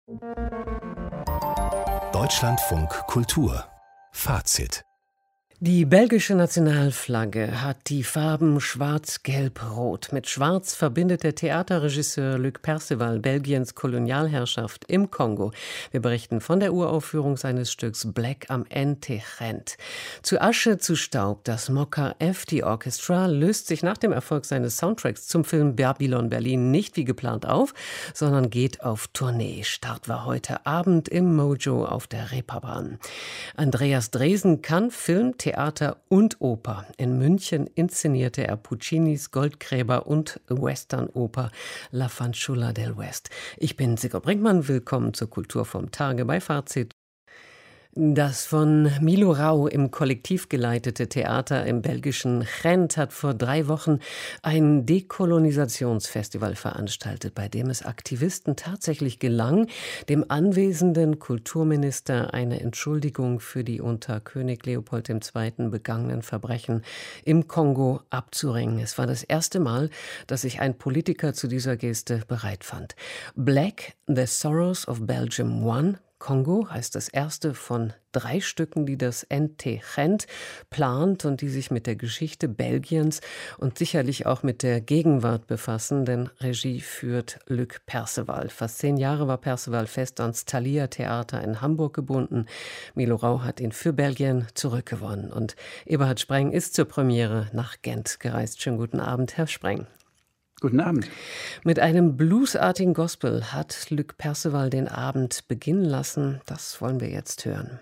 Deutschlandfunk Kultur Fazit. Die belgische Nationalflagge hat die Farben schwarz-gelb-rot. Mit Schwarz verbindet der Theaterregisseur Luc Perceval Belgiens Kolonialherrschaft im Kongo. Wir berichten von der Uraufführung seines Stücks Black am NT Gent. Zu Asche, zu Staub, das Mokka FT Orchestra löst sich nach dem Erfolg seines Soundtracks zum Film Babylon Berlin nicht wie geplant auf, sondern geht auf Tournee. Start war heute Abend im Mojo auf der Reeperbahn. Andreas Dresen kann Film, Theater und Oper. In München inszenierte er Puccinis Goldgräber und Westernoper La Fanciulla del West. Ich bin Sigrid Brinkmann, willkommen zur Kultur vom Tage bei Fazit. Das von Milo Rau im Kollektiv geleitete Theater im belgischen Gent hat vor 3 Wochen ein Dekolonisationsfestival veranstaltet, bei dem es Aktivisten tatsächlich gelang, dem anwesenden Kulturminister eine Entschuldigung für die unter König Leopold II. Begangenen Verbrechen im Kongo abzuringen. Es war das erste Mal, dass sich ein Politiker zu dieser Geste bereit fand. Black, The Sorrows of Belgium I, Kongo heißt das erste von 3 Stücken, die das NT Gent plant und die sich mit der Geschichte Belgiens und sicherlich auch mit der Gegenwart befassen, denn Regie führt Luc Perceval. Fast 10 Jahre war Perceval fest ans Thalia Theater in Hamburg gebunden. Milo Rau hat ihn für Belgien zurückgewonnen und Eberhard Spreng ist zur Premiere nach Gent gereist. Schönen guten Abend, Herr Spreng. Guten Abend. Mit einem bluesartigen Gospel hat Luc Perceval den Abend beginnen lassen. Das wollen wir jetzt hören.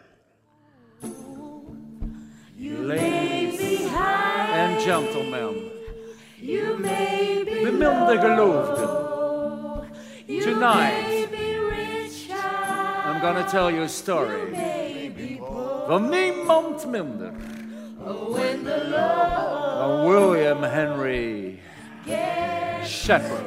Ladies and gentlemen, beminde geloofden, tonight I'm gonna tell you a story van niemand minder dan William Henry Shepherd.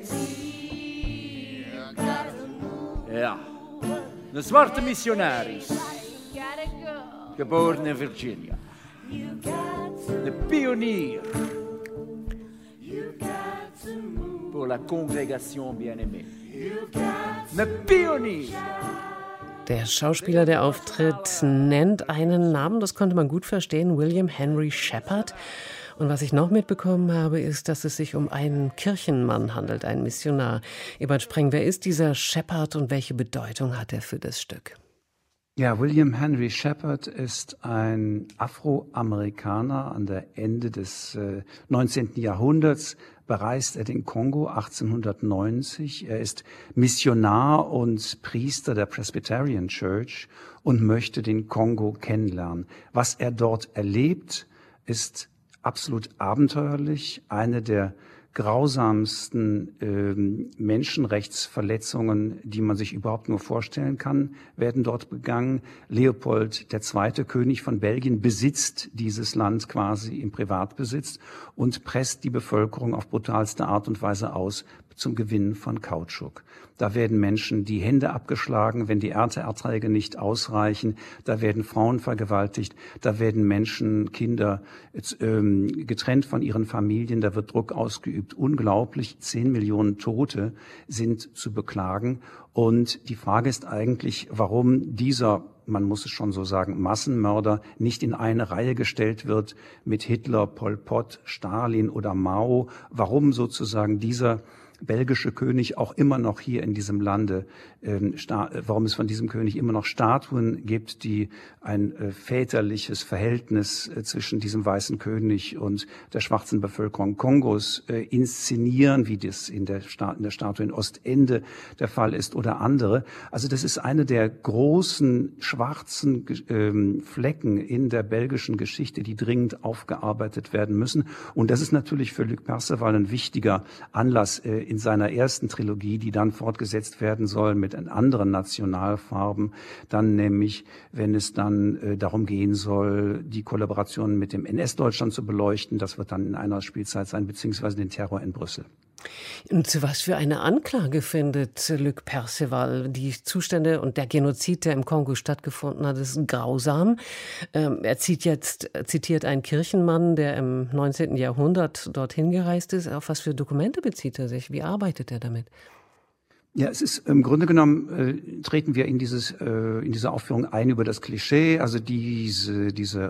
Ja, een zwarte missionaris, geboren in Virginia. De pionier pour la congrégation bien-aimée. Een pionier. Der Schauspieler, der auftritt, nennt einen Namen, das konnte man gut verstehen, William Henry Shepherd. Und was ich noch mitbekommen habe, ist, dass es sich um einen Kirchenmann handelt, einen Missionar. Eberhard Spreng, wer ist dieser Shepherd und welche Bedeutung hat er für das Stück? Ja, William Henry Shepherd ist ein Afroamerikaner. An der Ende des 19. Jahrhunderts bereist er den Kongo 1890. Er ist Missionar und Priester der Presbyterian Church und möchte den Kongo kennenlernen. Was er dort erlebt, ist absolut abenteuerlich. Eine der grausamsten Menschenrechtsverletzungen, die man sich überhaupt nur vorstellen kann, werden dort begangen. Leopold II., König von Belgien, besitzt dieses Land quasi im Privatbesitz und presst die Bevölkerung auf brutalste Art und Weise aus zum Gewinnen von Kautschuk. Da werden Menschen die Hände abgeschlagen, wenn die Ernteerträge nicht ausreichen. Da werden Frauen vergewaltigt. Da werden Menschen, Kinder getrennt von ihren Familien. Da wird Druck ausgeübt. Unglaublich, 10 Millionen Tote sind zu beklagen. Und die Frage ist eigentlich, warum dieser, man muss es schon so sagen, Massenmörder nicht in eine Reihe gestellt wird mit Hitler, Pol Pot, Stalin oder Mao. Warum sozusagen dieser belgische König auch immer noch hier in diesem Lande, warum es von diesem König immer noch Statuen gibt, die ein väterliches Verhältnis zwischen diesem weißen König und der schwarzen Bevölkerung Kongos inszenieren, wie das in der Statue in Ostende der Fall ist oder andere. Also das ist eine der großen schwarzen Flecken in der belgischen Geschichte, die dringend aufgearbeitet werden müssen. Und das ist natürlich für Luc Perceval ein wichtiger Anlass in seiner ersten Trilogie, die dann fortgesetzt werden soll mit anderen Nationalfarben, dann nämlich, wenn es dann darum gehen soll, die Kollaboration mit dem NS-Deutschland zu beleuchten, das wird dann in einer Spielzeit sein, beziehungsweise den Terror in Brüssel. Und was für eine Anklage findet Luc Perceval? Die Zustände und der Genozid, der im Kongo stattgefunden hat, ist grausam. Er zitiert einen Kirchenmann, der im 19. Jahrhundert dorthin gereist ist. Auf was für Dokumente bezieht er sich? Wie arbeitet er damit? Ja, es ist im Grunde genommen treten wir in diese Aufführung ein über das Klischee, also dieses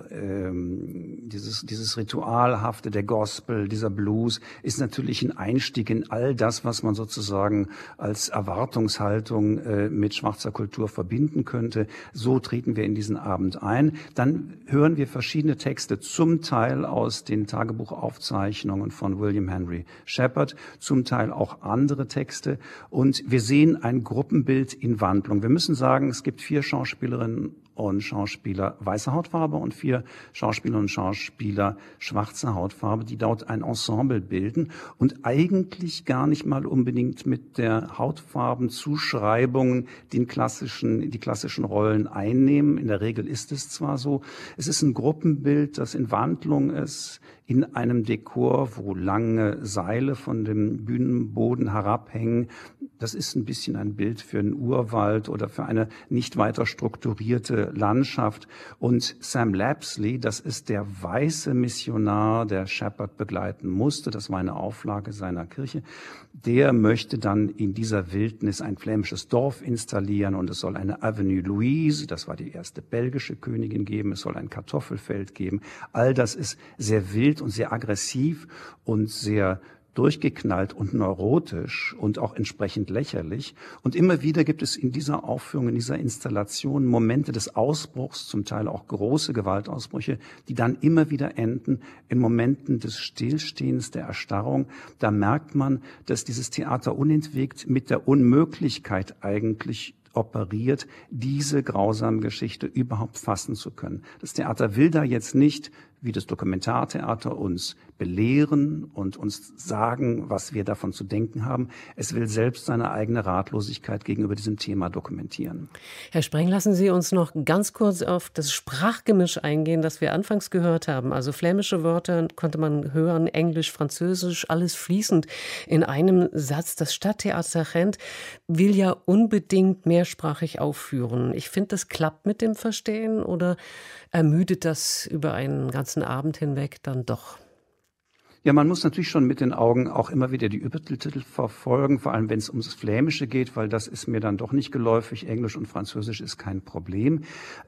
Ritualhafte, der Gospel, dieser Blues ist natürlich ein Einstieg in all das, was man sozusagen als Erwartungshaltung mit schwarzer Kultur verbinden könnte. So treten wir in diesen Abend ein. Dann hören wir verschiedene Texte, zum Teil aus den Tagebuchaufzeichnungen von William Henry Shepard, zum Teil auch andere Texte, und wir sehen ein Gruppenbild in Wandlung. Wir müssen sagen, es gibt 4 Schauspielerinnen und Schauspieler weißer Hautfarbe und 4 Schauspielerinnen und Schauspieler schwarzer Hautfarbe, die dort ein Ensemble bilden und eigentlich gar nicht mal unbedingt mit der Hautfarbenzuschreibung die klassischen Rollen einnehmen. In der Regel ist es zwar so, es ist ein Gruppenbild, das in Wandlung ist, in einem Dekor, wo lange Seile von dem Bühnenboden herabhängen. Das ist ein bisschen ein Bild für einen Urwald oder für eine nicht weiter strukturierte Landschaft. Und Sam Lapsley, das ist der weiße Missionar, der Shepard begleiten musste. Das war eine Auflage seiner Kirche. Der möchte dann in dieser Wildnis ein flämisches Dorf installieren und es soll eine Avenue Louise, das war die erste belgische Königin, geben. Es soll ein Kartoffelfeld geben. All das ist sehr wild und sehr aggressiv und sehr durchgeknallt und neurotisch und auch entsprechend lächerlich. Und immer wieder gibt es in dieser Aufführung, in dieser Installation Momente des Ausbruchs, zum Teil auch große Gewaltausbrüche, die dann immer wieder enden in Momenten des Stillstehens, der Erstarrung. Da merkt man, dass dieses Theater unentwegt mit der Unmöglichkeit eigentlich operiert, diese grausame Geschichte überhaupt fassen zu können. Das Theater will da jetzt nicht, wie das Dokumentartheater, uns belehren und uns sagen, was wir davon zu denken haben. Es will selbst seine eigene Ratlosigkeit gegenüber diesem Thema dokumentieren. Herr Spreng, lassen Sie uns noch ganz kurz auf das Sprachgemisch eingehen, das wir anfangs gehört haben. Also flämische Wörter konnte man hören, Englisch, Französisch, alles fließend in einem Satz. Das Stadttheater Gent will ja unbedingt mehrsprachig aufführen. Ich finde, das klappt mit dem Verstehen, oder ermüdet das über einen ganzen Abend hinweg dann doch? Ja, man muss natürlich schon mit den Augen auch immer wieder die Übertitel verfolgen, vor allem wenn es ums Flämische geht, weil das ist mir dann doch nicht geläufig. Englisch und Französisch ist kein Problem.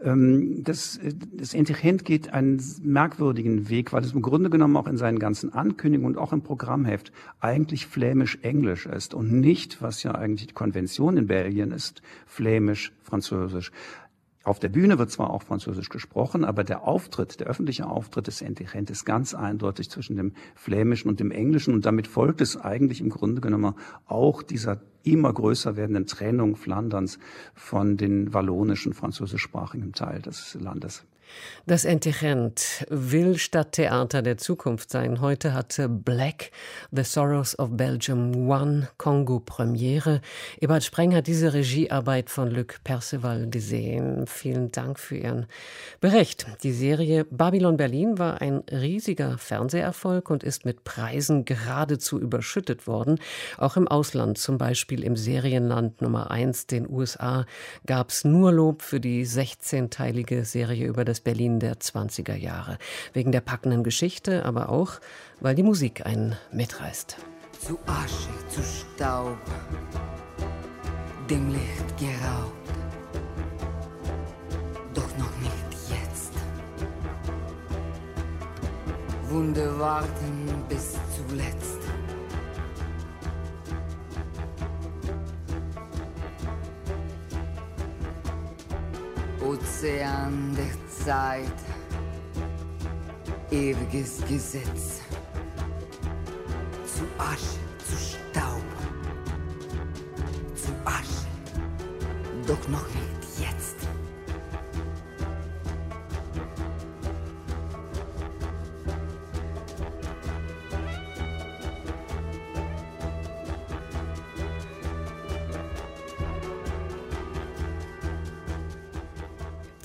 Das Indigent geht einen merkwürdigen Weg, weil es im Grunde genommen auch in seinen ganzen Ankündigungen und auch im Programmheft eigentlich flämisch-englisch ist und nicht, was ja eigentlich die Konvention in Belgien ist, flämisch-französisch. Auf der Bühne wird zwar auch Französisch gesprochen, aber der öffentliche Auftritt des Indigent ist ganz eindeutig zwischen dem Flämischen und dem Englischen, und damit folgt es eigentlich im Grunde genommen auch dieser immer größer werdenden Trennung Flanderns von den wallonischen, französischsprachigen Teil des Landes. Das Indigent will Stadttheater der Zukunft sein. Heute hatte Black, The Sorrows of Belgium I, Kongo Premiere. Ebert Spreng hat diese Regiearbeit von Luc Perceval gesehen. Vielen Dank für Ihren Bericht. Die Serie Babylon Berlin war ein riesiger Fernseherfolg und ist mit Preisen geradezu überschüttet worden. Auch im Ausland, zum Beispiel im Serienland Nummer 1, den USA, gab es nur Lob für die 16-teilige Serie über das Berlin der 20er Jahre. Wegen der packenden Geschichte, aber auch, weil die Musik einen mitreißt. Zu Asche, zu Staub, dem Licht geraubt, doch noch nicht jetzt. Wunde warten bis zuletzt. Ozean der Zeit, ewiges Gesetz. Zu Asche, zu Staub, zu Asche, doch noch nicht jetzt.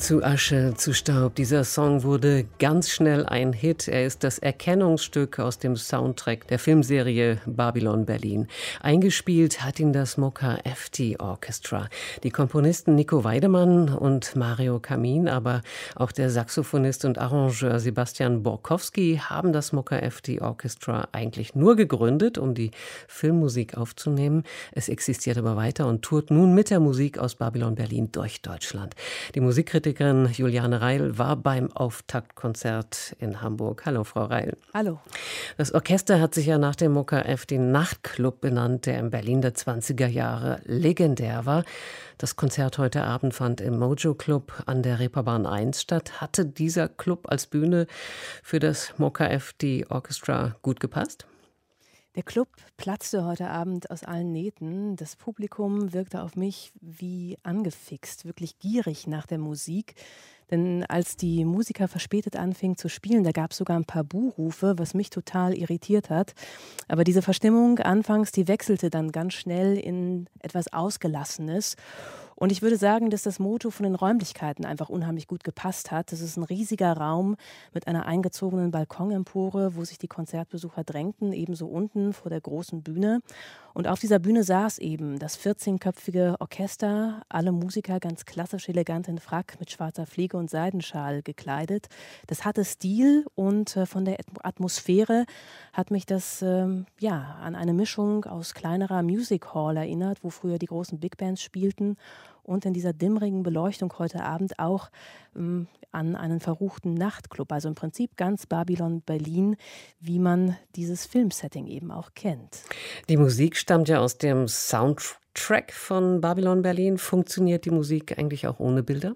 Zu Asche, zu Staub. Dieser Song wurde ganz schnell ein Hit. Er ist das Erkennungsstück aus dem Soundtrack der Filmserie Babylon Berlin. Eingespielt hat ihn das Mokka FT Orchestra. Die Komponisten Nico Weidemann und Mario Kamin, aber auch der Saxophonist und Arrangeur Sebastian Borkowski haben das Mokka FT Orchestra eigentlich nur gegründet, um die Filmmusik aufzunehmen. Es existiert aber weiter und tourt nun mit der Musik aus Babylon Berlin durch Deutschland. Die Musikkritikerin Juliane Reil war beim Auftaktkonzert in Hamburg. Hallo, Frau Reil. Hallo. Das Orchester hat sich ja nach dem Mokka FT Nachtclub benannt, der in Berlin der 20er Jahre legendär war. Das Konzert heute Abend fand im Mojo Club an der Reeperbahn 1 statt. Hatte dieser Club als Bühne für das Mokka FT Orchestra gut gepasst? Der Club platzte heute Abend aus allen Nähten. Das Publikum wirkte auf mich wie angefixt, wirklich gierig nach der Musik. Denn als die Musiker verspätet anfingen zu spielen, da gab es sogar ein paar Buhrufe, was mich total irritiert hat. Aber diese Verstimmung anfangs, die wechselte dann ganz schnell in etwas Ausgelassenes. Und ich würde sagen, dass das Motto von den Räumlichkeiten einfach unheimlich gut gepasst hat. Das ist ein riesiger Raum mit einer eingezogenen Balkonempore, wo sich die Konzertbesucher drängten, ebenso unten vor der großen Bühne. Und auf dieser Bühne saß eben das 14-köpfige Orchester, alle Musiker ganz klassisch elegant in Frack mit schwarzer Fliege und Seidenschal gekleidet. Das hatte Stil und von der Atmosphäre hat mich das an eine Mischung aus kleinerer Music Hall erinnert, wo früher die großen Big Bands spielten. Und in dieser dimmrigen Beleuchtung heute Abend auch an einen verruchten Nachtclub. Also im Prinzip ganz Babylon Berlin, wie man dieses Filmsetting eben auch kennt. Die Musik stammt ja aus dem Soundtrack von Babylon Berlin. Funktioniert die Musik eigentlich auch ohne Bilder?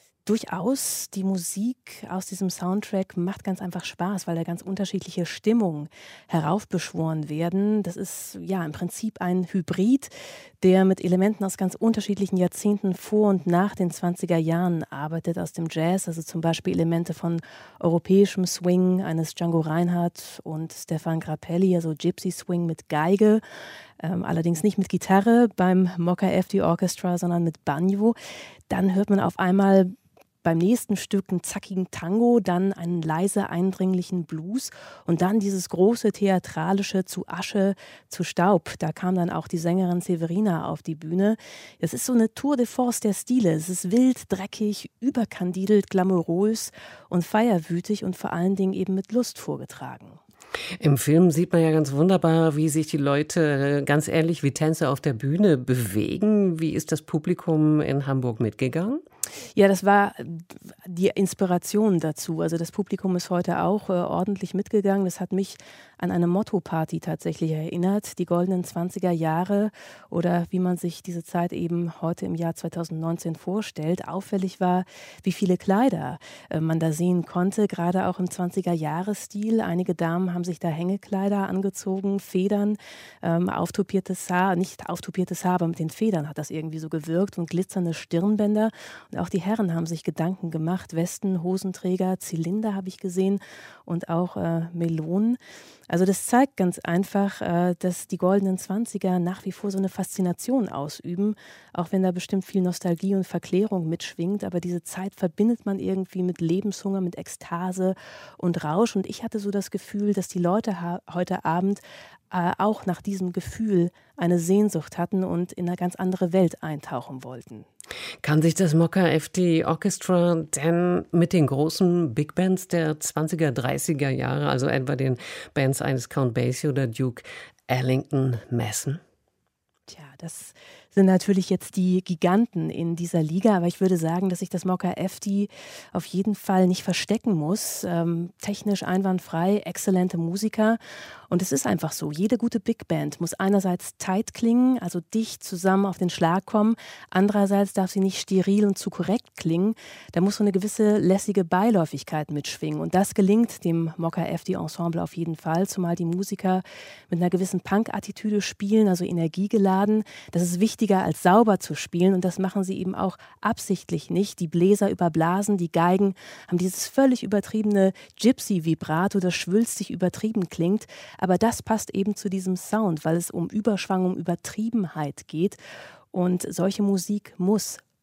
Durchaus, die Musik aus diesem Soundtrack macht ganz einfach Spaß, weil da ganz unterschiedliche Stimmungen heraufbeschworen werden. Das ist ja im Prinzip ein Hybrid, der mit Elementen aus ganz unterschiedlichen Jahrzehnten vor und nach den 20er Jahren arbeitet, aus dem Jazz, also zum Beispiel Elemente von europäischem Swing eines Django Reinhardt und Stefan Grappelli, also Gypsy Swing mit Geige, allerdings nicht mit Gitarre beim Mokka FT Orchestra, sondern mit Banjo. Dann hört man auf einmal beim nächsten Stück einen zackigen Tango, dann einen leise eindringlichen Blues und dann dieses große theatralische Zu Asche, zu Staub. Da kam dann auch die Sängerin Severina auf die Bühne. Es ist so eine Tour de force der Stile. Es ist wild, dreckig, überkandidelt, glamourös und feierwütig und vor allen Dingen eben mit Lust vorgetragen. Im Film sieht man ja ganz wunderbar, wie sich die Leute ganz ähnlich wie Tänzer auf der Bühne bewegen. Wie ist das Publikum in Hamburg mitgegangen? Ja, das war die Inspiration dazu. Also das Publikum ist heute auch ordentlich mitgegangen. Das hat mich an eine Motto-Party tatsächlich erinnert. Die goldenen 20er Jahre oder wie man sich diese Zeit eben heute im Jahr 2019 vorstellt. Auffällig war, wie viele Kleider man da sehen konnte, gerade auch im 20er-Jahres-Stil. Einige Damen haben sich da Hängekleider angezogen, Federn, auftupiertes Haar, nicht auftupiertes Haar, aber mit den Federn hat das irgendwie so gewirkt und glitzernde Stirnbänder. Und auch die Herren haben sich Gedanken gemacht. Westen, Hosenträger, Zylinder habe ich gesehen und auch Melonen. Also das zeigt ganz einfach, dass die goldenen 20er nach wie vor so eine Faszination ausüben, auch wenn da bestimmt viel Nostalgie und Verklärung mitschwingt. Aber diese Zeit verbindet man irgendwie mit Lebenshunger, mit Ekstase und Rausch. Und ich hatte so das Gefühl, dass die Leute heute Abend auch nach diesem Gefühl eine Sehnsucht hatten und in eine ganz andere Welt eintauchen wollten. Kann sich das Mokka FT Orchestra denn mit den großen Big Bands der 20er, 30er Jahre, also etwa den Bands eines Count Basie oder Duke Ellington, messen? Tja, das sind natürlich jetzt die Giganten in dieser Liga, aber ich würde sagen, dass sich das Mokka FT auf jeden Fall nicht verstecken muss. Technisch einwandfrei, exzellente Musiker. Und es ist einfach so, jede gute Big Band muss einerseits tight klingen, also dicht zusammen auf den Schlag kommen. Andererseits darf sie nicht steril und zu korrekt klingen. Da muss so eine gewisse lässige Beiläufigkeit mitschwingen. Und das gelingt dem Mokka FT Ensemble auf jeden Fall, zumal die Musiker mit einer gewissen Punk-Attitüde spielen, also energiegeladen. Das ist wichtiger als sauber zu spielen und das machen sie eben auch absichtlich nicht. Die Bläser überblasen, die Geigen haben dieses völlig übertriebene Gypsy-Vibrato, das schwülstig übertrieben klingt. Aber das passt eben zu diesem Sound, weil es um Überschwang, um Übertriebenheit geht. Und solche Musik muss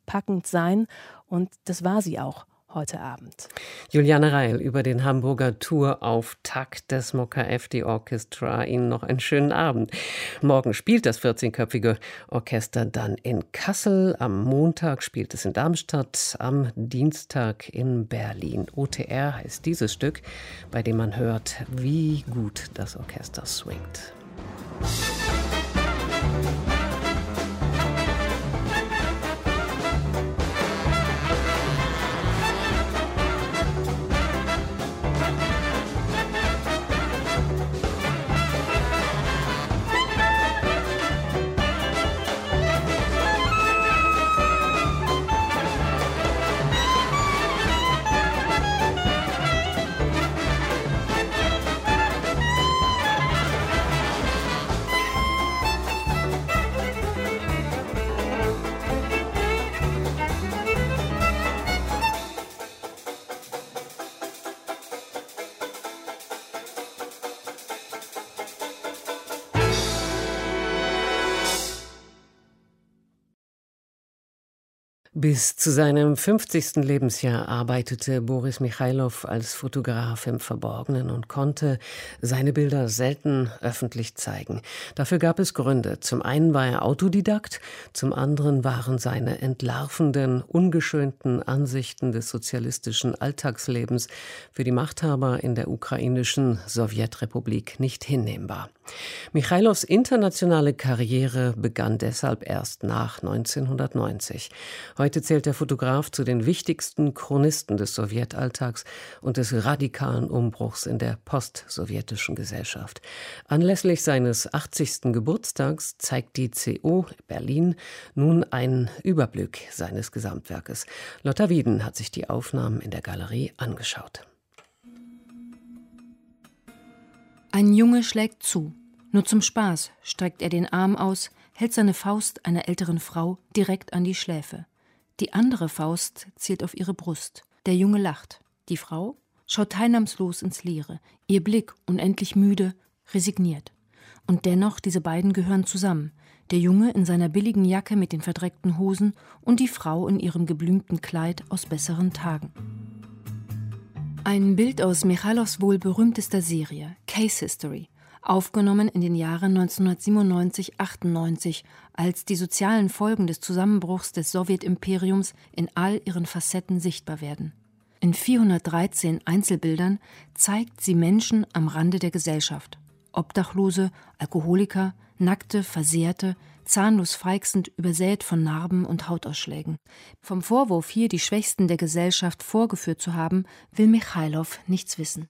packend sein. Und das war sie auch heute Abend. Juliane Reil über den Hamburger Tourauftakt des Mokka FD Orchestra. Ihnen noch einen schönen Abend. Morgen spielt das 14-köpfige Orchester dann in Kassel. Am Montag spielt es in Darmstadt, am Dienstag in Berlin. OTR heißt dieses Stück, bei dem man hört, wie gut das Orchester swingt. Bis zu seinem 50. Lebensjahr arbeitete Boris Michailow als Fotograf im Verborgenen und konnte seine Bilder selten öffentlich zeigen. Dafür gab es Gründe. Zum einen war er Autodidakt, zum anderen waren seine entlarvenden, ungeschönten Ansichten des sozialistischen Alltagslebens für die Machthaber in der ukrainischen Sowjetrepublik nicht hinnehmbar. Michailows internationale Karriere begann deshalb erst nach 1990. Heute zählt der Fotograf zu den wichtigsten Chronisten des Sowjetalltags und des radikalen Umbruchs in der postsowjetischen Gesellschaft. Anlässlich seines 80. Geburtstags zeigt die CO Berlin nun einen Überblick seines Gesamtwerkes. Lotta Wieden hat sich die Aufnahmen in der Galerie angeschaut. Ein Junge schlägt zu. Nur zum Spaß streckt er den Arm aus, hält seine Faust einer älteren Frau direkt an die Schläfe. Die andere Faust zielt auf ihre Brust. Der Junge lacht. Die Frau schaut teilnahmslos ins Leere. Ihr Blick, unendlich müde, resigniert. Und dennoch, diese beiden gehören zusammen. Der Junge in seiner billigen Jacke mit den verdreckten Hosen und die Frau in ihrem geblümten Kleid aus besseren Tagen. Ein Bild aus Michailows wohl berühmtester Serie, Case History, aufgenommen in den Jahren 1997-98, als die sozialen Folgen des Zusammenbruchs des Sowjetimperiums in all ihren Facetten sichtbar werden. In 413 Einzelbildern zeigt sie Menschen am Rande der Gesellschaft. Obdachlose, Alkoholiker, Nackte, Versehrte, zahnlos feixend, übersät von Narben und Hautausschlägen. Vom Vorwurf, hier die Schwächsten der Gesellschaft vorgeführt zu haben, will Michailow nichts wissen.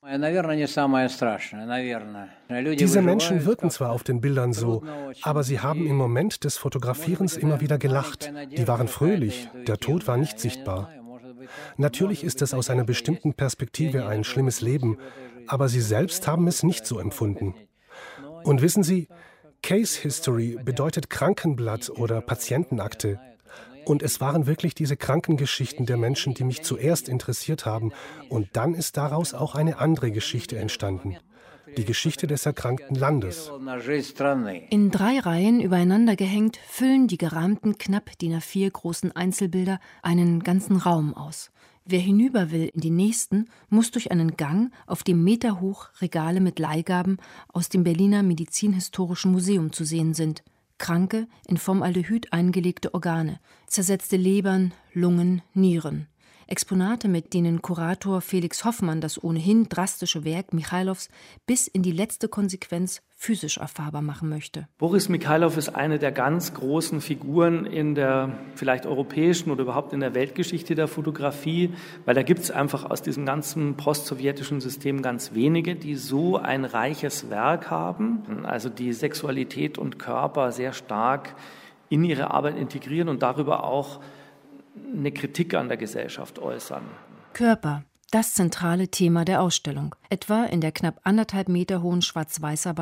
Diese Menschen wirken zwar auf den Bildern so, aber sie haben im Moment des Fotografierens immer wieder gelacht. Die waren fröhlich, der Tod war nicht sichtbar. Natürlich ist es aus einer bestimmten Perspektive ein schlimmes Leben, aber sie selbst haben es nicht so empfunden. Und wissen Sie, Case History bedeutet Krankenblatt oder Patientenakte. Und es waren wirklich diese Krankengeschichten der Menschen, die mich zuerst interessiert haben. Und dann ist daraus auch eine andere Geschichte entstanden. Die Geschichte des erkrankten Landes. In 3 Reihen übereinander gehängt, füllen die gerahmten, knapp DIN A4 großen Einzelbilder einen ganzen Raum aus. Wer hinüber will in die nächsten, muss durch einen Gang, auf dem meterhoch Regale mit Leihgaben aus dem Berliner Medizinhistorischen Museum zu sehen sind. Kranke, in Formaldehyd eingelegte Organe, zersetzte Lebern, Lungen, Nieren. Exponate, mit denen Kurator Felix Hoffmann das ohnehin drastische Werk Michailows bis in die letzte Konsequenz physisch erfahrbar machen möchte. Boris Michailow ist eine der ganz großen Figuren in der vielleicht europäischen oder überhaupt in der Weltgeschichte der Fotografie, weil da gibt es einfach aus diesem ganzen postsowjetischen System ganz wenige, die so ein reiches Werk haben, also die Sexualität und Körper sehr stark in ihre Arbeit integrieren und darüber auch eine Kritik an der Gesellschaft äußern. Körper, das zentrale Thema der Ausstellung. Etwa in der knapp 1,5 Meter hohen Schwarz-Weiß-Arbeit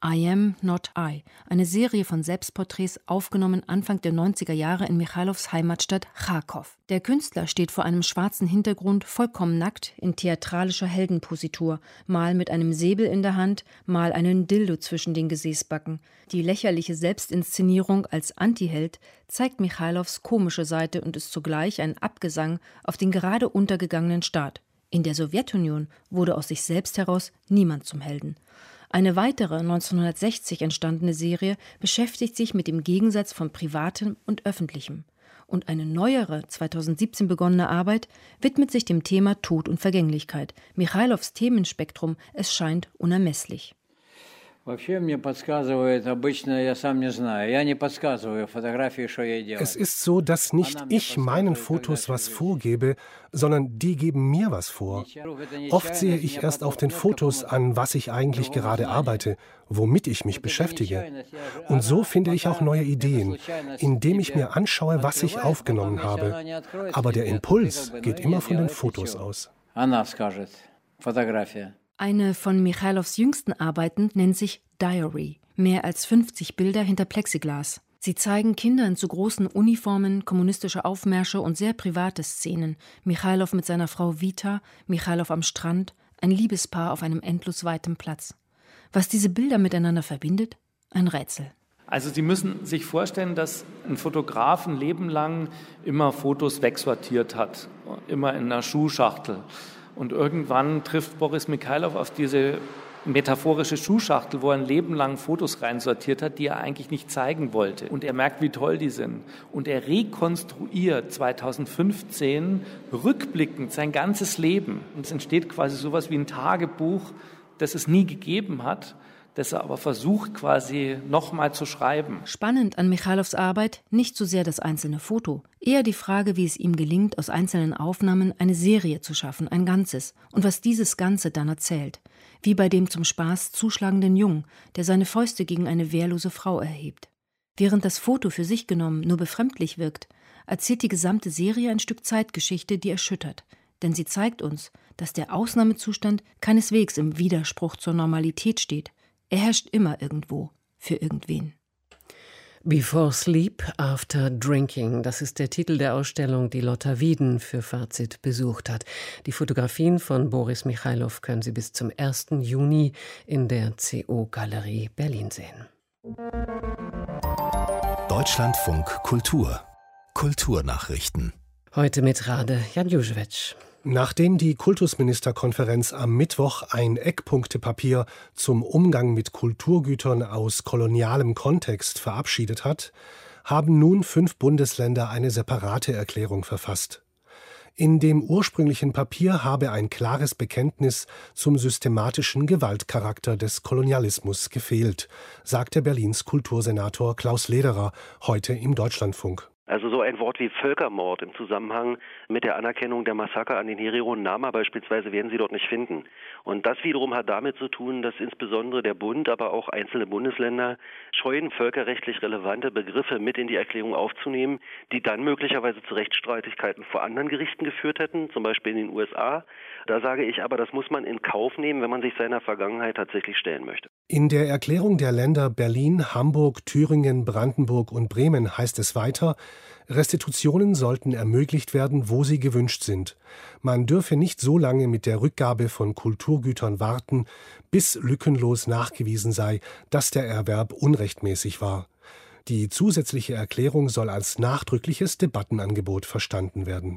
I Am Not I, eine Serie von Selbstporträts, aufgenommen Anfang der 90er Jahre in Michailows Heimatstadt Charkow. Der Künstler steht vor einem schwarzen Hintergrund, vollkommen nackt, in theatralischer Heldenpositur, mal mit einem Säbel in der Hand, mal einen Dildo zwischen den Gesäßbacken. Die lächerliche Selbstinszenierung als Antiheld zeigt Michailows komische Seite und ist zugleich ein Abgesang auf den gerade untergegangenen Staat. In der Sowjetunion wurde aus sich selbst heraus niemand zum Helden. Eine weitere 1960 entstandene Serie beschäftigt sich mit dem Gegensatz von Privatem und Öffentlichem. Und eine neuere, 2017 begonnene Arbeit widmet sich dem Thema Tod und Vergänglichkeit. Michailows Themenspektrum, es scheint unermesslich. Es ist so, dass nicht ich meinen Fotos was vorgebe, sondern die geben mir was vor. Oft sehe ich erst auf den Fotos an, was ich eigentlich gerade arbeite, womit ich mich beschäftige. Und so finde ich auch neue Ideen, indem ich mir anschaue, was ich aufgenommen habe. Aber der Impuls geht immer von den Fotos aus. Eine von Michailows jüngsten Arbeiten nennt sich Diary. Mehr als 50 Bilder hinter Plexiglas. Sie zeigen Kinder in zu großen Uniformen, kommunistische Aufmärsche und sehr private Szenen. Michailow mit seiner Frau Vita, Michailow am Strand, ein Liebespaar auf einem endlos weiten Platz. Was diese Bilder miteinander verbindet? Ein Rätsel. Also Sie müssen sich vorstellen, dass ein Fotograf ein Leben lang immer Fotos wegsortiert hat, immer in einer Schuhschachtel. Und irgendwann trifft Boris Michailow auf diese metaphorische Schuhschachtel, wo er ein Leben lang Fotos reinsortiert hat, die er eigentlich nicht zeigen wollte. Und er merkt, wie toll die sind. Und er rekonstruiert 2015 rückblickend sein ganzes Leben. Und es entsteht quasi sowas wie ein Tagebuch, das es nie gegeben hat, das er aber versucht quasi nochmal zu schreiben. Spannend an Michailows Arbeit nicht so sehr das einzelne Foto, eher die Frage, wie es ihm gelingt, aus einzelnen Aufnahmen eine Serie zu schaffen, ein Ganzes, und was dieses Ganze dann erzählt. Wie bei dem zum Spaß zuschlagenden Jungen, der seine Fäuste gegen eine wehrlose Frau erhebt. Während das Foto für sich genommen nur befremdlich wirkt, erzählt die gesamte Serie ein Stück Zeitgeschichte, die erschüttert. Denn sie zeigt uns, dass der Ausnahmezustand keineswegs im Widerspruch zur Normalität steht. Er herrscht immer irgendwo, für irgendwen. Before Sleep, After Drinking, das ist der Titel der Ausstellung, die Lotta Wieden für Fazit besucht hat. Die Fotografien von Boris Michailow können Sie bis zum 1. Juni in der CO-Galerie Berlin sehen. Deutschlandfunk Kultur. Kulturnachrichten. Heute mit Rade Janjušević. Nachdem die Kultusministerkonferenz am Mittwoch ein Eckpunktepapier zum Umgang mit Kulturgütern aus kolonialem Kontext verabschiedet hat, haben nun 5 Bundesländer eine separate Erklärung verfasst. In dem ursprünglichen Papier habe ein klares Bekenntnis zum systematischen Gewaltcharakter des Kolonialismus gefehlt, sagte Berlins Kultursenator Klaus Lederer heute im Deutschlandfunk. Also so ein Wort wie Völkermord im Zusammenhang mit der Anerkennung der Massaker an den Herero-Nama beispielsweise werden Sie dort nicht finden. Und das wiederum hat damit zu tun, dass insbesondere der Bund, aber auch einzelne Bundesländer scheuen, völkerrechtlich relevante Begriffe mit in die Erklärung aufzunehmen, die dann möglicherweise zu Rechtsstreitigkeiten vor anderen Gerichten geführt hätten, zum Beispiel in den USA. Da sage ich aber, das muss man in Kauf nehmen, wenn man sich seiner Vergangenheit tatsächlich stellen möchte. In der Erklärung der Länder Berlin, Hamburg, Thüringen, Brandenburg und Bremen heißt es weiter, Restitutionen sollten ermöglicht werden, wo sie gewünscht sind. Man dürfe nicht so lange mit der Rückgabe von Kulturgütern warten, bis lückenlos nachgewiesen sei, dass der Erwerb unrechtmäßig war. Die zusätzliche Erklärung soll als nachdrückliches Debattenangebot verstanden werden.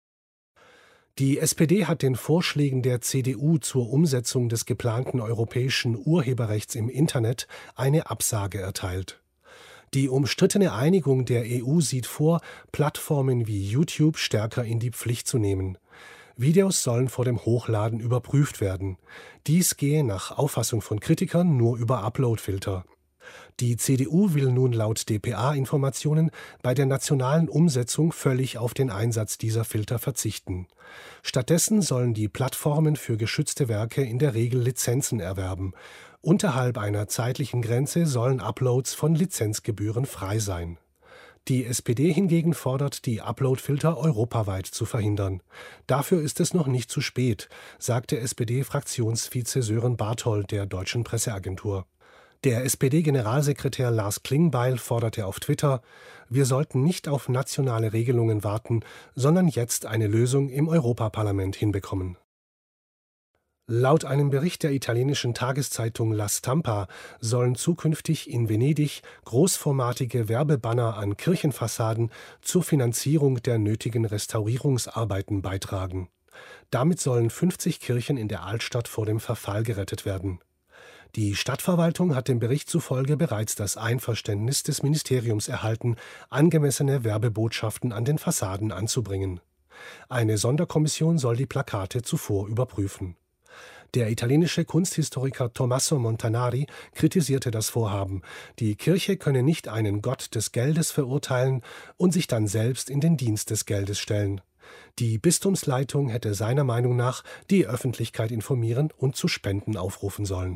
Die SPD hat den Vorschlägen der CDU zur Umsetzung des geplanten europäischen Urheberrechts im Internet eine Absage erteilt. Die umstrittene Einigung der EU sieht vor, Plattformen wie YouTube stärker in die Pflicht zu nehmen. Videos sollen vor dem Hochladen überprüft werden. Dies gehe nach Auffassung von Kritikern nur über Uploadfilter. Die CDU will nun laut dpa-Informationen bei der nationalen Umsetzung völlig auf den Einsatz dieser Filter verzichten. Stattdessen sollen die Plattformen für geschützte Werke in der Regel Lizenzen erwerben. Unterhalb einer zeitlichen Grenze sollen Uploads von Lizenzgebühren frei sein. Die SPD hingegen fordert, die Uploadfilter europaweit zu verhindern. Dafür ist es noch nicht zu spät, sagte SPD-Fraktionsvize Sören Barthold der Deutschen Presseagentur. Der SPD-Generalsekretär Lars Klingbeil forderte auf Twitter: Wir sollten nicht auf nationale Regelungen warten, sondern jetzt eine Lösung im Europaparlament hinbekommen. Laut einem Bericht der italienischen Tageszeitung La Stampa sollen zukünftig in Venedig großformatige Werbebanner an Kirchenfassaden zur Finanzierung der nötigen Restaurierungsarbeiten beitragen. Damit sollen 50 Kirchen in der Altstadt vor dem Verfall gerettet werden. Die Stadtverwaltung hat dem Bericht zufolge bereits das Einverständnis des Ministeriums erhalten, angemessene Werbebotschaften an den Fassaden anzubringen. Eine Sonderkommission soll die Plakate zuvor überprüfen. Der italienische Kunsthistoriker Tommaso Montanari kritisierte das Vorhaben. Die Kirche könne nicht einen Gott des Geldes verurteilen und sich dann selbst in den Dienst des Geldes stellen. Die Bistumsleitung hätte seiner Meinung nach die Öffentlichkeit informieren und zu Spenden aufrufen sollen.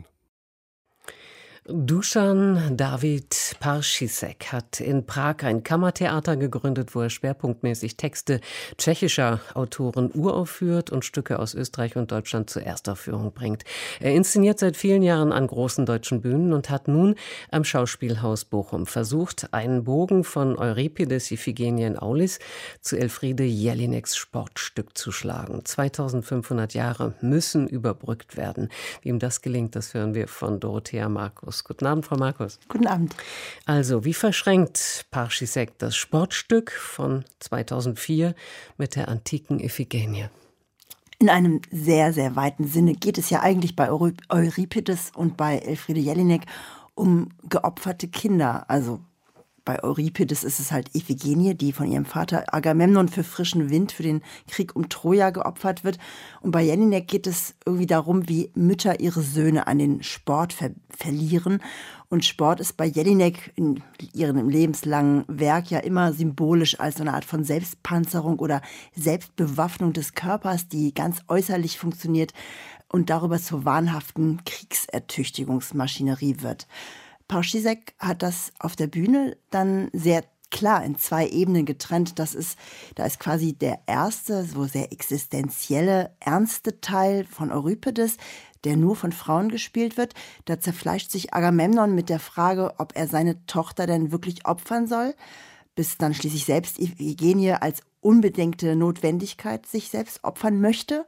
Dusan David Paršíček hat in Prag ein Kammertheater gegründet, wo er schwerpunktmäßig Texte tschechischer Autoren uraufführt und Stücke aus Österreich und Deutschland zur Erstaufführung bringt. Er inszeniert seit vielen Jahren an großen deutschen Bühnen und hat nun am Schauspielhaus Bochum versucht, einen Bogen von Euripides Iphigenie in Aulis zu Elfriede Jelineks Sportstück zu schlagen. 2500 Jahre müssen überbrückt werden. Wie ihm das gelingt, das hören wir von Dorothea Markus. Guten Abend, Frau Markus. Guten Abend. Also, wie verschränkt Paršíček das Sportstück von 2004 mit der antiken Iphigenie? In einem sehr, sehr weiten Sinne geht es ja eigentlich bei Euripides und bei Elfriede Jelinek um geopferte Kinder. Also bei Euripides ist es halt Iphigenie, die von ihrem Vater Agamemnon für frischen Wind für den Krieg um Troja geopfert wird. Und bei Jelinek geht es irgendwie darum, wie Mütter ihre Söhne an den Sport verlieren. Und Sport ist bei Jelinek in ihrem lebenslangen Werk ja immer symbolisch als so eine Art von Selbstpanzerung oder Selbstbewaffnung des Körpers, die ganz äußerlich funktioniert und darüber zur wahnhaften Kriegsertüchtigungsmaschinerie wird. Paršíček hat das auf der Bühne dann sehr klar in zwei Ebenen getrennt. Da ist quasi der erste, so sehr existenzielle, ernste Teil von Euripides, der nur von Frauen gespielt wird. Da zerfleischt sich Agamemnon mit der Frage, ob er seine Tochter denn wirklich opfern soll, bis dann schließlich selbst Iphigenie als unbedingte Notwendigkeit sich selbst opfern möchte.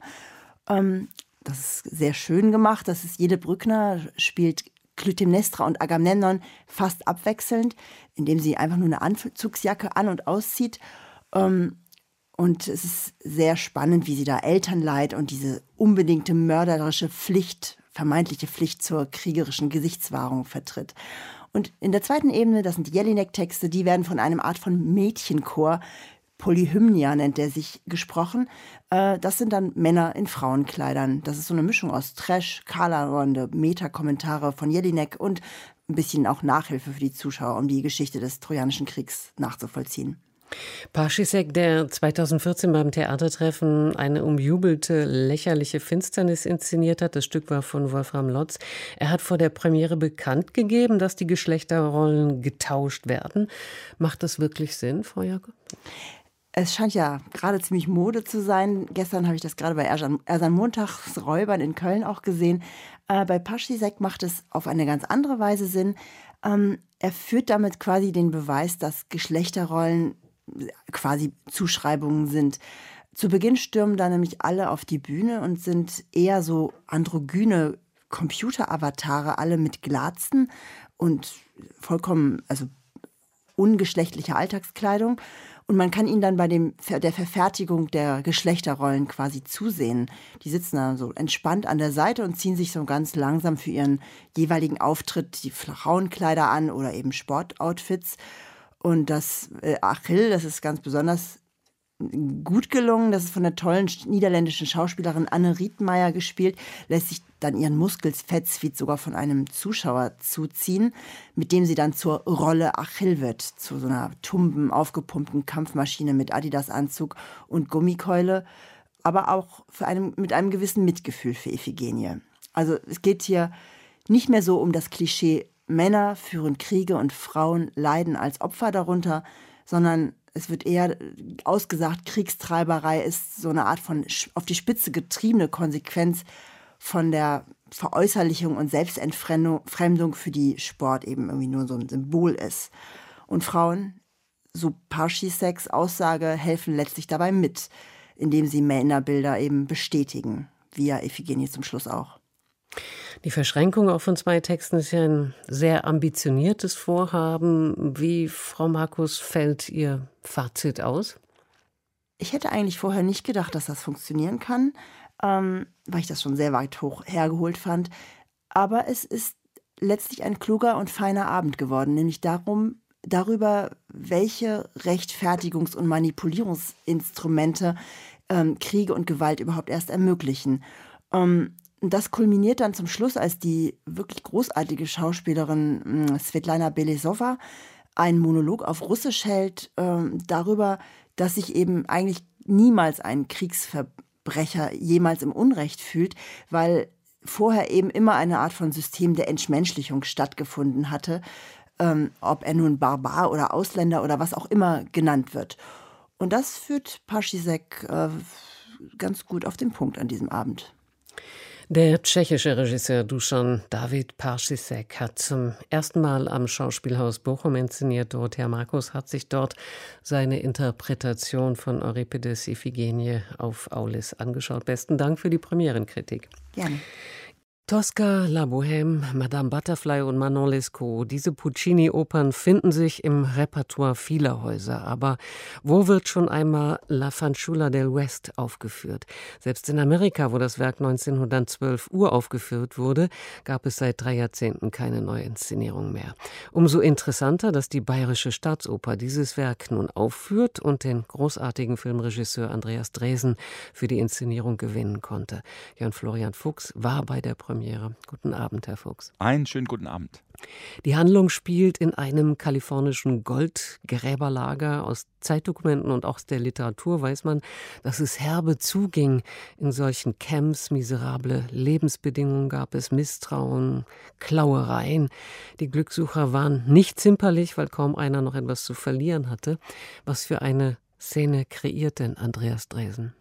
Das ist sehr schön gemacht. Das ist Jede Brückner spielt Klytämnestra und Agamemnon fast abwechselnd, indem sie einfach nur eine Anzugsjacke an- und auszieht. Und es ist sehr spannend, wie sie da Elternleid und diese unbedingte mörderische Pflicht, vermeintliche Pflicht zur kriegerischen Gesichtswahrung vertritt. Und in der zweiten Ebene, das sind die Jelinek-Texte, die werden von einem Art von Mädchenchor, Polyhymnia nennt er sich, gesprochen. Das sind dann Männer in Frauenkleidern. Das ist so eine Mischung aus Trash, Karla-Runde, Meta-Kommentare von Jelinek und ein bisschen auch Nachhilfe für die Zuschauer, um die Geschichte des Trojanischen Kriegs nachzuvollziehen. Paršíček, der 2014 beim Theatertreffen eine umjubelte, lächerliche Finsternis inszeniert hat. Das Stück war von Wolfram Lotz. Er hat vor der Premiere bekannt gegeben, dass die Geschlechterrollen getauscht werden. Macht das wirklich Sinn, Frau Jakob? Es scheint ja gerade ziemlich Mode zu sein. Gestern habe ich das gerade bei Ersan Montagsräubern in Köln auch gesehen. Bei Paršíček macht es auf eine ganz andere Weise Sinn. Er führt damit quasi den Beweis, dass Geschlechterrollen quasi Zuschreibungen sind. Zu Beginn stürmen da nämlich alle auf die Bühne und sind eher so androgyne Computeravatare, alle mit Glatzen und vollkommen ungeschlechtlicher Alltagskleidung. Und man kann ihnen dann bei der Verfertigung der Geschlechterrollen quasi zusehen. Die sitzen da so entspannt an der Seite und ziehen sich so ganz langsam für ihren jeweiligen Auftritt die Frauenkleider an oder eben Sportoutfits. Und das Achill, das ist ganz besonders gut gelungen. Das ist von der tollen niederländischen Schauspielerin Anne Rietmeier gespielt. Lässt sich dann ihren Muskelfettsuit sogar von einem Zuschauer zuziehen, mit dem sie dann zur Rolle Achill wird. Zu so einer tumben, aufgepumpten Kampfmaschine mit Adidas-Anzug und Gummikeule. Aber auch mit einem gewissen Mitgefühl für Iphigenie. Also es geht hier nicht mehr so um das Klischee, Männer führen Kriege und Frauen leiden als Opfer darunter, sondern es wird eher ausgesagt, Kriegstreiberei ist so eine Art von auf die Spitze getriebene Konsequenz von der Veräußerlichung und Selbstentfremdung für die Sport eben irgendwie nur so ein Symbol ist. Und Frauen, so Parshyseks Aussage, helfen letztlich dabei mit, indem sie Männerbilder eben bestätigen, wie ja Iphigenie zum Schluss auch. Die Verschränkung auch von 2 Texten ist ja ein sehr ambitioniertes Vorhaben. Wie, Frau Markus, fällt Ihr Fazit aus? Ich hätte eigentlich vorher nicht gedacht, dass das funktionieren kann, weil ich das schon sehr weit hoch hergeholt fand. Aber es ist letztlich ein kluger und feiner Abend geworden, nämlich darüber, welche Rechtfertigungs- und Manipulierungsinstrumente Kriege und Gewalt überhaupt erst ermöglichen. Das kulminiert dann zum Schluss, als die wirklich großartige Schauspielerin Svetlana Belesova einen Monolog auf Russisch hält, darüber, dass sich eben eigentlich niemals ein Kriegsverbrecher jemals im Unrecht fühlt, weil vorher eben immer eine Art von System der Entmenschlichung stattgefunden hatte, ob er nun Barbar oder Ausländer oder was auch immer genannt wird. Und das führt Parshysek ganz gut auf den Punkt an diesem Abend. Der tschechische Regisseur Dušan David Parshysek hat zum ersten Mal am Schauspielhaus Bochum inszeniert. Dorothea Markus hat sich dort seine Interpretation von Euripides' Iphigenie auf Aulis angeschaut. Besten Dank für die Premierenkritik. Gerne. Tosca, La Bohème, Madame Butterfly und Manon Lescaut. Diese Puccini-Opern finden sich im Repertoire vieler Häuser. Aber wo wird schon einmal La Fanciulla del West aufgeführt? Selbst in Amerika, wo das Werk 1912 uraufgeführt wurde, gab es seit 3 Jahrzehnten keine Neuinszenierung mehr. Umso interessanter, dass die Bayerische Staatsoper dieses Werk nun aufführt und den großartigen Filmregisseur Andreas Dresen für die Inszenierung gewinnen konnte. Jörn Florian Fuchs war bei der Premiere. Guten Abend, Herr Fuchs. Einen schönen guten Abend. Die Handlung spielt in einem kalifornischen Goldgräberlager. Aus Zeitdokumenten und auch aus der Literatur weiß man, dass es herbe zuging in solchen Camps. Miserable Lebensbedingungen gab es, Misstrauen, Klauereien. Die Glückssucher waren nicht zimperlich, weil kaum einer noch etwas zu verlieren hatte. Was für eine Szene kreiert denn Andreas Dresen?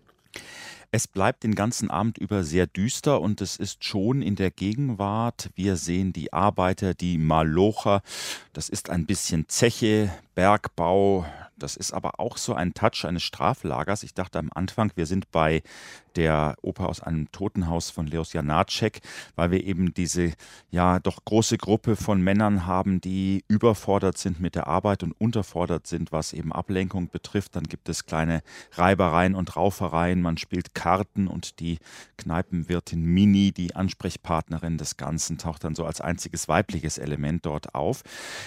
Es bleibt den ganzen Abend über sehr düster und es ist schon in der Gegenwart. Wir sehen die Arbeiter, die Malocher. Das ist ein bisschen Zeche, Bergbau. Das ist aber auch so ein Touch eines Straflagers. Ich dachte am Anfang, wir sind bei der Oper aus einem Totenhaus von Leos Janáček, weil wir eben diese ja doch große Gruppe von Männern haben, die überfordert sind mit der Arbeit und unterfordert sind, was eben Ablenkung betrifft. Dann gibt es kleine Reibereien und Raufereien. Man spielt Karten und die Kneipenwirtin Mini, die Ansprechpartnerin des Ganzen, taucht dann so als einziges weibliches Element dort auf.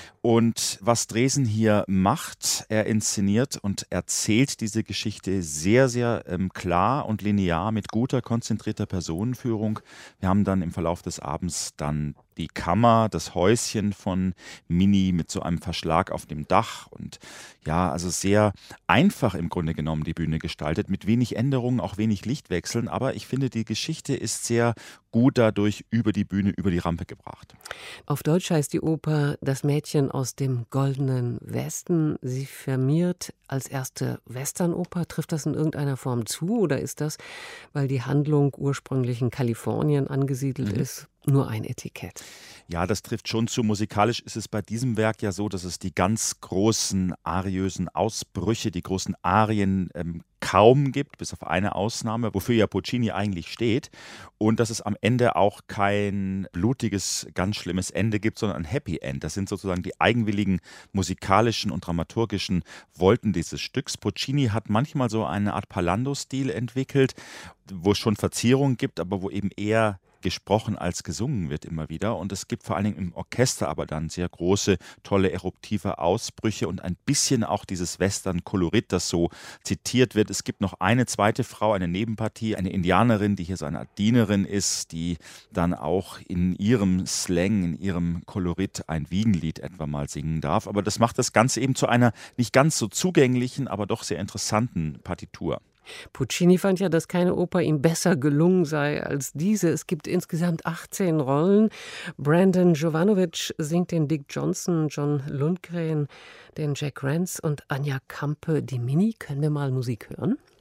Und was Dresen hier macht, er inszeniert und erzählt diese Geschichte sehr, sehr klar und linear mit guter, konzentrierter Personenführung. Wir haben dann im Verlauf des Abends dann die Kammer, das Häuschen von Mini mit so einem Verschlag auf dem Dach und ja, also sehr einfach im Grunde genommen die Bühne gestaltet, mit wenig Änderungen, auch wenig Lichtwechseln, aber ich finde, die Geschichte ist sehr gut dadurch über die Bühne, über die Rampe gebracht. Auf Deutsch heißt die Oper Das Mädchen aus dem goldenen Westen. Sie firmiert als erste Westernoper. Trifft das in irgendeiner Form zu oder ist das, weil die Handlung ursprünglich in Kalifornien angesiedelt ist, nur ein Etikett? Ja, das trifft schon zu. Musikalisch ist es bei diesem Werk ja so, dass es die ganz großen ariösen Ausbrüche, die großen Arien kaum gibt, bis auf eine Ausnahme, wofür ja Puccini eigentlich steht. Und dass es am Ende auch kein blutiges, ganz schlimmes Ende gibt, sondern ein Happy End. Das sind sozusagen die eigenwilligen musikalischen und dramaturgischen Wolken dieses Stücks. Puccini hat manchmal so eine Art Palando-Stil entwickelt, wo es schon Verzierungen gibt, aber wo eben eher gesprochen als gesungen wird immer wieder. Und es gibt vor allen Dingen im Orchester aber dann sehr große, tolle eruptive Ausbrüche und ein bisschen auch dieses Western-Kolorit, das so zitiert wird. Es gibt noch eine zweite Frau, eine Nebenpartie, eine Indianerin, die hier so eine Art Dienerin ist, die dann auch in ihrem Slang, in ihrem Kolorit ein Wiegenlied etwa mal singen darf. Aber das macht das Ganze eben zu einer nicht ganz so zugänglichen, aber doch sehr interessanten Partitur. Puccini fand ja, dass keine Oper ihm besser gelungen sei als diese. Es gibt insgesamt 18 Rollen. Brandon Jovanovic singt den Dick Johnson, John Lundgren, den Jack Rance und Anja Kampe die Mini. Können wir mal Musik hören?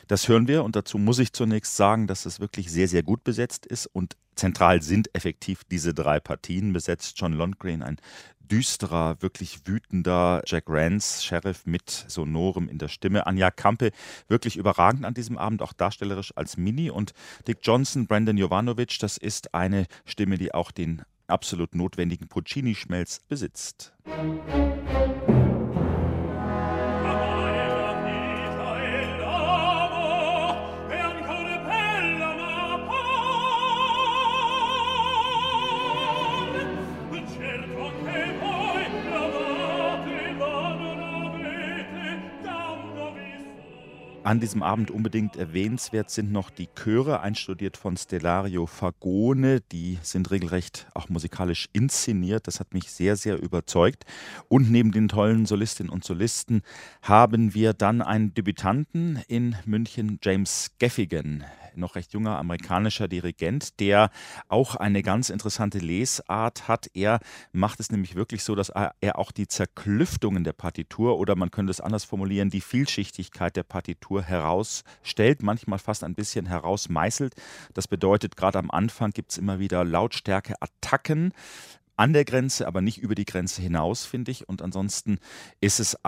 Das hören wir und dazu muss ich zunächst sagen, dass es wirklich sehr, sehr gut besetzt ist und zentral sind effektiv diese 3 Partien besetzt. John Lundgren, ein düsterer, wirklich wütender Jack Rance, Sheriff mit Sonorem in der Stimme. Anja Kampe, wirklich überragend an diesem Abend, auch darstellerisch als Mini. Und Dick Johnson, Brandon Jovanovic, das ist eine Stimme, die auch den absolut notwendigen Puccini-Schmelz besitzt. An diesem Abend unbedingt erwähnenswert sind noch die Chöre, einstudiert von Stellario Fagone. Die sind regelrecht auch musikalisch inszeniert. Das hat mich sehr, sehr überzeugt. Und neben den tollen Solistinnen und Solisten haben wir dann einen Debütanten in München, James Gaffigan. Noch recht junger amerikanischer Dirigent, der auch eine ganz interessante Lesart hat. Er macht es nämlich wirklich so, dass er auch die Zerklüftungen der Partitur oder man könnte es anders formulieren, die Vielschichtigkeit der Partitur herausstellt, manchmal fast ein bisschen herausmeißelt. Das bedeutet, gerade am Anfang gibt es immer wieder Lautstärke-Attacken an der Grenze, aber nicht über die Grenze hinaus, finde ich. Und ansonsten ist es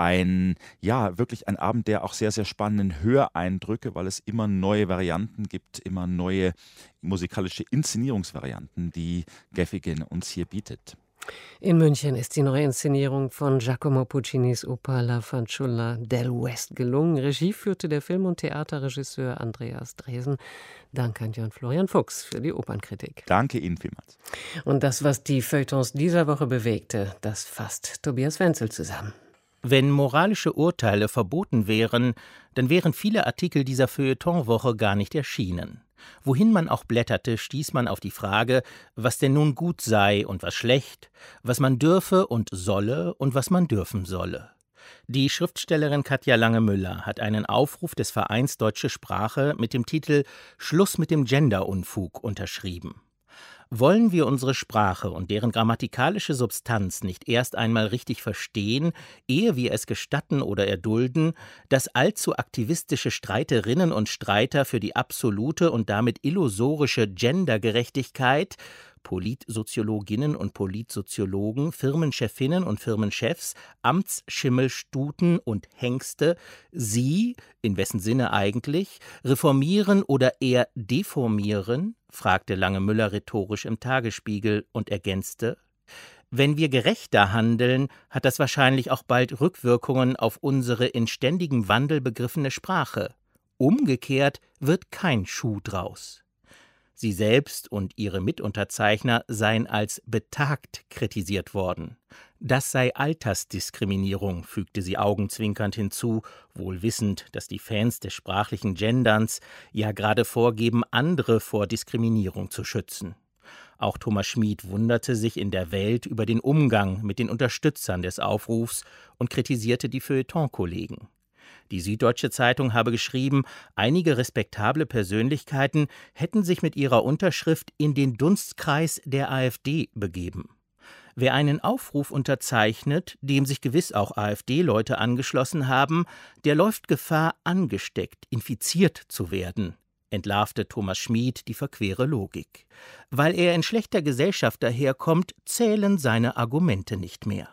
wirklich ein Abend, der auch sehr, sehr spannenden Höreindrücke, weil es immer neue Varianten gibt, immer neue musikalische Inszenierungsvarianten, die Gaffigan uns hier bietet. In München ist die Neuinszenierung von Giacomo Puccinis Oper La Fanciulla del West gelungen. Regie führte der Film- und Theaterregisseur Andreas Dresen. Danke an Jörn-Florian Fuchs für die Opernkritik. Danke Ihnen vielmals. Und das, was die Feuilletons dieser Woche bewegte, das fasst Tobias Wenzel zusammen. Wenn moralische Urteile verboten wären, dann wären viele Artikel dieser Feuilletonwoche gar nicht erschienen. Wohin man auch blätterte, stieß man auf die Frage, was denn nun gut sei und was schlecht, was man dürfe und solle und was man dürfen solle. Die Schriftstellerin Katja Lange-Müller hat einen Aufruf des Vereins Deutsche Sprache mit dem Titel »Schluss mit dem Gender-Unfug« unterschrieben. Wollen wir unsere Sprache und deren grammatikalische Substanz nicht erst einmal richtig verstehen, ehe wir es gestatten oder erdulden, dass allzu aktivistische Streiterinnen und Streiter für die absolute und damit illusorische Gendergerechtigkeit, Politsoziologinnen und Politsoziologen, Firmenchefinnen und Firmenchefs, Amtsschimmelstuten und Hengste, sie, in wessen Sinne eigentlich, reformieren oder eher deformieren? Fragte Lange-Müller rhetorisch im Tagesspiegel und ergänzte: Wenn wir gerechter handeln, hat das wahrscheinlich auch bald Rückwirkungen auf unsere in ständigem Wandel begriffene Sprache. Umgekehrt wird kein Schuh draus. Sie selbst und ihre Mitunterzeichner seien als betagt kritisiert worden. Das sei Altersdiskriminierung, fügte sie augenzwinkernd hinzu, wohl wissend, dass die Fans des sprachlichen Genderns ja gerade vorgeben, andere vor Diskriminierung zu schützen. Auch Thomas Schmid wunderte sich in der Welt über den Umgang mit den Unterstützern des Aufrufs und kritisierte die Feuilleton-Kollegen. Die Süddeutsche Zeitung habe geschrieben, einige respektable Persönlichkeiten hätten sich mit ihrer Unterschrift in den Dunstkreis der AfD begeben. Wer einen Aufruf unterzeichnet, dem sich gewiss auch AfD-Leute angeschlossen haben, der läuft Gefahr, angesteckt, infiziert zu werden, entlarvte Thomas Schmid die verquere Logik. Weil er in schlechter Gesellschaft daherkommt, zählen seine Argumente nicht mehr.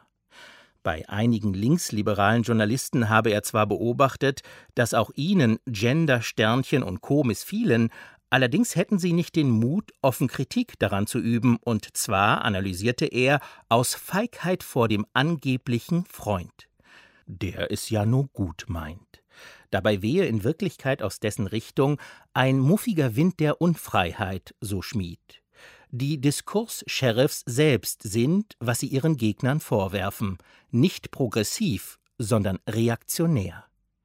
Bei einigen linksliberalen Journalisten habe er zwar beobachtet, dass auch ihnen Gender, Sternchen und Co. missfielen, allerdings hätten sie nicht den Mut, offen Kritik daran zu üben, und zwar, analysierte er, aus Feigheit vor dem angeblichen Freund. Der es ja nur gut meint. Dabei wehe in Wirklichkeit aus dessen Richtung ein muffiger Wind der Unfreiheit, so Schmid. Die Diskurs-Sheriffs selbst sind, was sie ihren Gegnern vorwerfen, nicht progressiv, sondern reaktionär.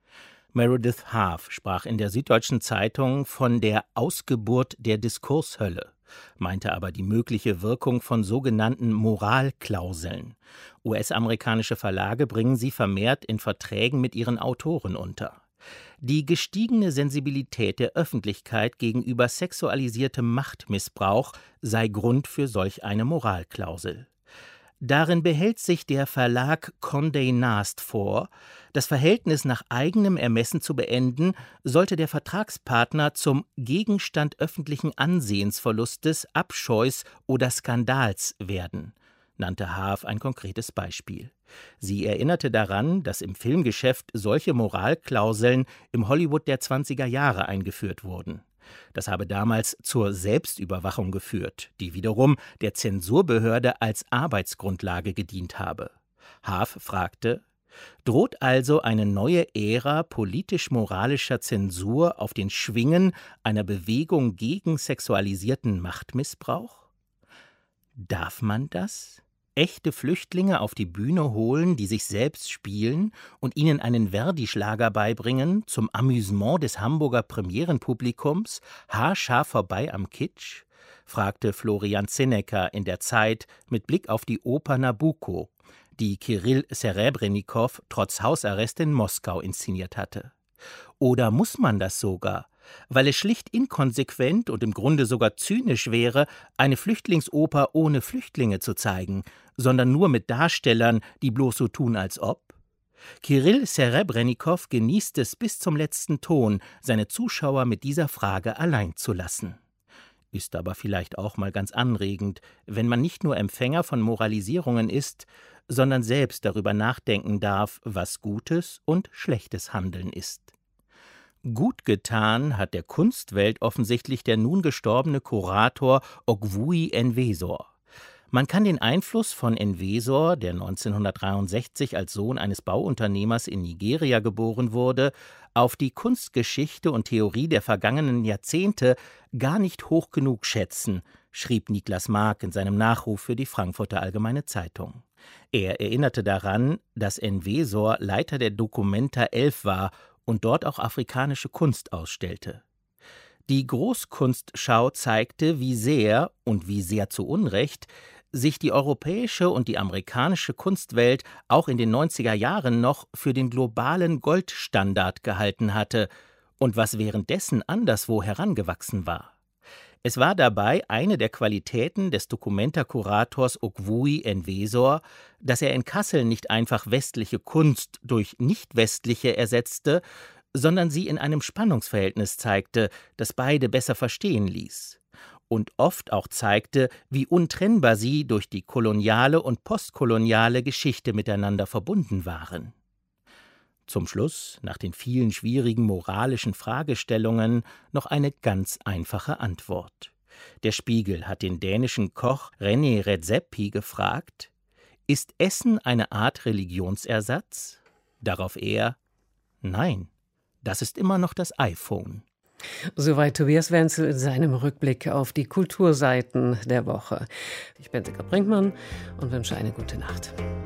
Meredith Half sprach in der Süddeutschen Zeitung von der Ausgeburt der Diskurshölle, meinte aber die mögliche Wirkung von sogenannten Moralklauseln. US-amerikanische Verlage bringen sie vermehrt in Verträgen mit ihren Autoren unter. Die gestiegene Sensibilität der Öffentlichkeit gegenüber sexualisiertem Machtmissbrauch sei Grund für solch eine Moralklausel. Darin behält sich der Verlag Condé Nast vor, das Verhältnis nach eigenem Ermessen zu beenden, sollte der Vertragspartner zum Gegenstand öffentlichen Ansehensverlustes, Abscheus oder Skandals werden, nannte Haaf ein konkretes Beispiel. Sie erinnerte daran, dass im Filmgeschäft solche Moralklauseln im Hollywood der 20er Jahre eingeführt wurden. Das habe damals zur Selbstüberwachung geführt, die wiederum der Zensurbehörde als Arbeitsgrundlage gedient habe. Haaf fragte: Droht also eine neue Ära politisch-moralischer Zensur auf den Schwingen einer Bewegung gegen sexualisierten Machtmissbrauch? Darf man das? Echte Flüchtlinge auf die Bühne holen, die sich selbst spielen und ihnen einen Verdi-Schlager beibringen, zum Amüsement des Hamburger Premierenpublikums, haarscharf vorbei am Kitsch? Fragte Florian Zinecker in der Zeit mit Blick auf die Oper Nabucco, die Kirill Serebrenikow trotz Hausarrest in Moskau inszeniert hatte. Oder muss man das sogar, weil es schlicht inkonsequent und im Grunde sogar zynisch wäre, eine Flüchtlingsoper ohne Flüchtlinge zu zeigen, sondern nur mit Darstellern, die bloß so tun, als ob? Kirill Serebrenikow genießt es bis zum letzten Ton, seine Zuschauer mit dieser Frage allein zu lassen. Ist aber vielleicht auch mal ganz anregend, wenn man nicht nur Empfänger von Moralisierungen ist, sondern selbst darüber nachdenken darf, was gutes und schlechtes Handeln ist. Gut getan hat der Kunstwelt offensichtlich der nun gestorbene Kurator Ogwui Enwezor. Man kann den Einfluss von Enwezor, der 1963 als Sohn eines Bauunternehmers in Nigeria geboren wurde, auf die Kunstgeschichte und Theorie der vergangenen Jahrzehnte gar nicht hoch genug schätzen, schrieb Niklas Mark in seinem Nachruf für die Frankfurter Allgemeine Zeitung. Er erinnerte daran, dass Enwezor Leiter der Documenta 11 war und dort auch afrikanische Kunst ausstellte. Die Großkunstschau zeigte, wie sehr, und wie sehr zu Unrecht, sich die europäische und die amerikanische Kunstwelt auch in den 90er Jahren noch für den globalen Goldstandard gehalten hatte und was währenddessen anderswo herangewachsen war. Es war dabei eine der Qualitäten des Documenta-Kurators Ogwui Enwezor, dass er in Kassel nicht einfach westliche Kunst durch nicht-westliche ersetzte, sondern sie in einem Spannungsverhältnis zeigte, das beide besser verstehen ließ. Und oft auch zeigte, wie untrennbar sie durch die koloniale und postkoloniale Geschichte miteinander verbunden waren. Zum Schluss, nach den vielen schwierigen moralischen Fragestellungen, noch eine ganz einfache Antwort. Der Spiegel hat den dänischen Koch René Redzepi gefragt: Ist Essen eine Art Religionsersatz? Darauf er: Nein, das ist immer noch das iPhone. Soweit Tobias Wenzel in seinem Rückblick auf die Kulturseiten der Woche. Ich bin Sigrid Brinkmann und wünsche eine gute Nacht.